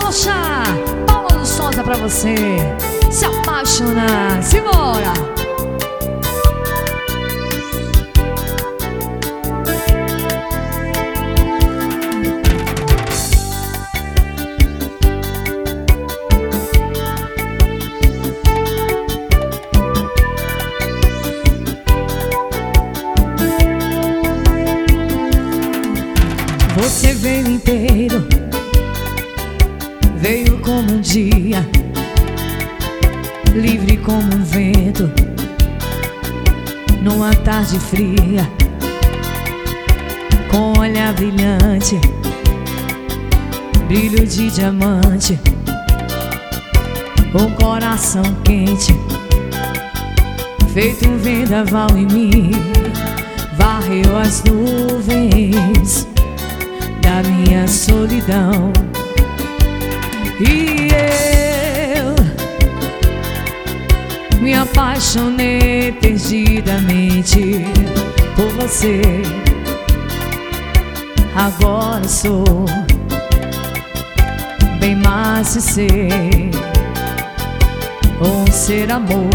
Poxa, Paulo Souza pra você se apaixonar. Simbora! Você veio inteiro, veio como um dia, livre como um vento, numa tarde fria, com olhar brilhante, brilho de diamante, um coração quente, feito um vendaval em mim, varreu as nuvens da minha solidão. E eu me apaixonei perdidamente por você. Agora sou bem mais de ser um ser amor.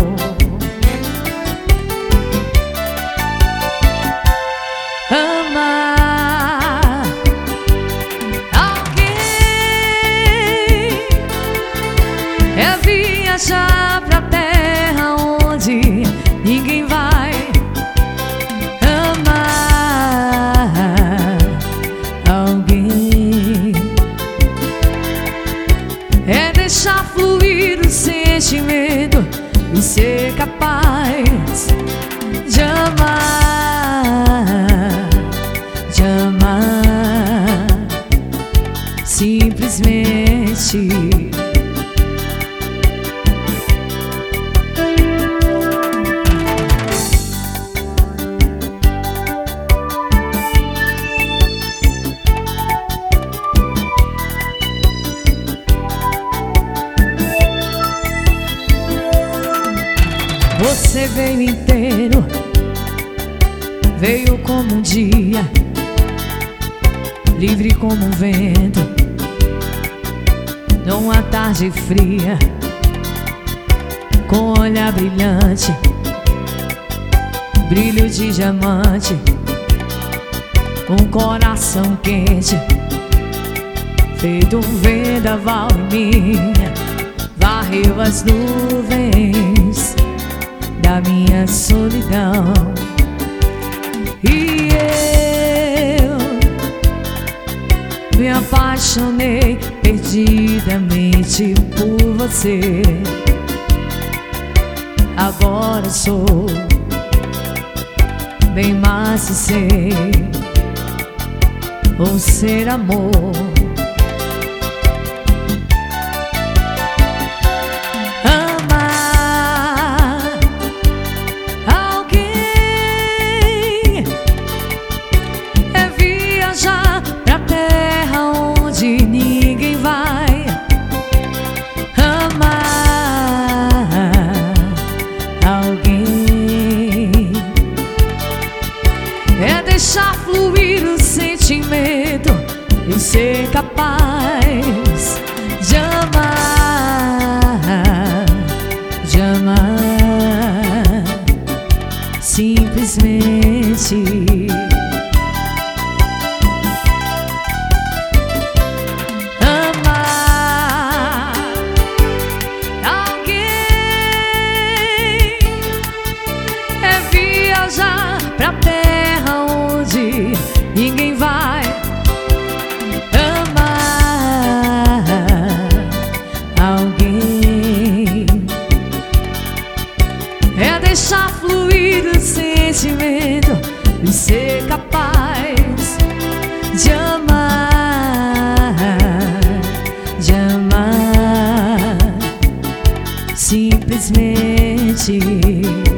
É viajar pra terra onde ninguém vai. Amar alguém é deixar fluir o sentimento e ser capaz de amar, simplesmente. Você veio inteiro, veio como um dia, livre como um vento, numa tarde fria, com olhar brilhante, brilho de diamante, um coração quente, feito um vendaval em mim, varreu as nuvens da minha solidão. E eu me apaixonei perdidamente por você. Agora sou bem mais de ser um ser amor. Ninguém vai. Amar alguém é deixar fluir o sentimento e ser capaz de amar, simplesmente. Pra terra onde ninguém vai. Amar alguém é deixar fluir o sentimento e ser capaz de amar, simplesmente.